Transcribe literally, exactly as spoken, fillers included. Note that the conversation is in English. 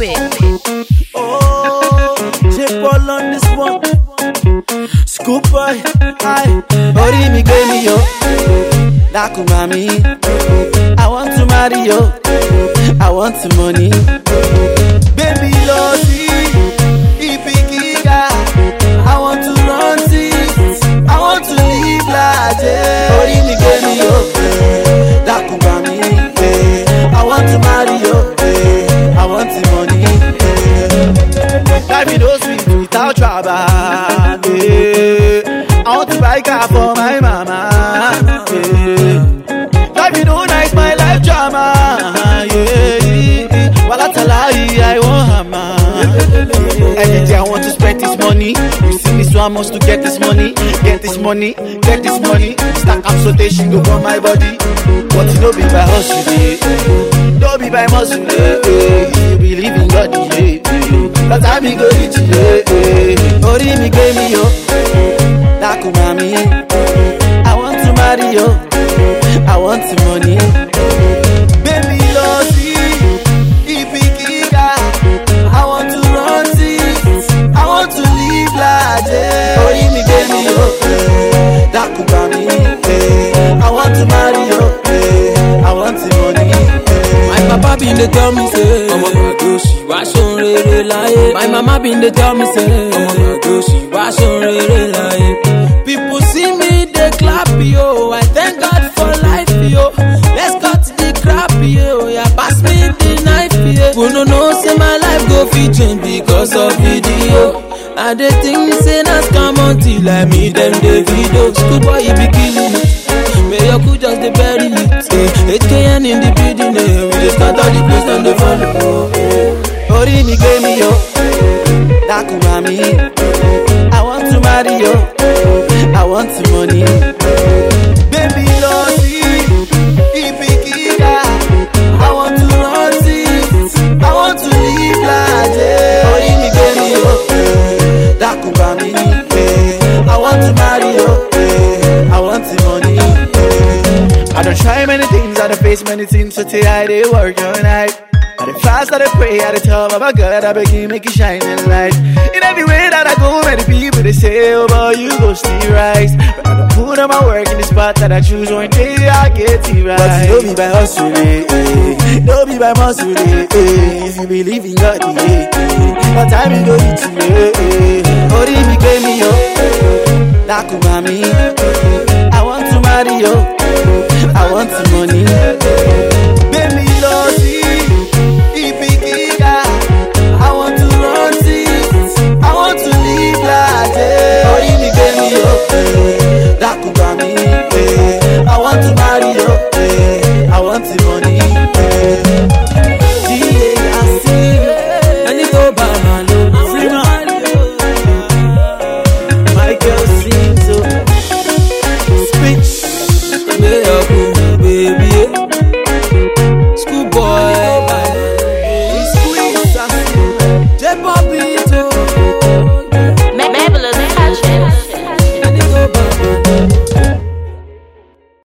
it. Oh, J-Paul on this one. Scoop boy, hi. Ori mi gbe mi yo, daku mami. I want to marry yo, I want some money. Baby Lottie, ipi giga. I want to run this, I want to live large. Ori mi gbe mi yo, daku mami. I want to marry yo, I want some money. Life is no sweet without trouble. Yeah. I want to buy a car for my mama. Yeah. Life is no nice, my life drama. Yeah. While I tell her I want hammer. Every day I want to spend this money. You see me, so I must to get this money, get this money, get this money. Stack up so they she go on my body. But it don't be by hustle, yeah. Don't be by muscle, yeah. You believe in God, yeah. But I be good with you. Ori mi gbe mi yo, daku mami. I want to marry yo, I want some money. Baby Lottie, ipi giga. I want to run this, I want to live large. Ori mi gbe mi yo, daku mami. I want to marry yo, I want some money. My papa been dey tell me say, ọmọ gbàgbé òṣì wá ṣohun rere láyé. My mama been dey tell me say, ọmọ gbàgbé òṣì wá ṣohun rere láyé. People see me dey clap yo, I thank God for life yo. Let's cut the crap yo, yeah pass me the knife yo. Who no know say my life go fit change because of video. I dey think say na scam until I meet them dey video. School boy you be killing me. May your cool just the bury me. eight K N in the building, eh. We just start all the place and the follow. Ori mi gbe mi yo, daku mami. I want to marry yo, I want some money. Baby Lottie, ipi giga. I want to run this, I want to live large. Ori mi gbe mi yo, daku mami. I want to marry yo, I want some money. I don't try many things, I don't face many things, so today I dey work all night. I dey fast, I dey pray, I dey tell my God, I beg you make it shine in light. In every way that I go, many people they say, oh boy, you go still rise. But I don't put on my work in the spot that I choose, one day I get it right. But don't be by hustle, eh, eh. Don't be by muscle, eh, eh. If you believe in God, eh, eh. What time you go eat, eh, eh. Ori mi gbe mi yo, daku mami. I want to marry yo, I want some money.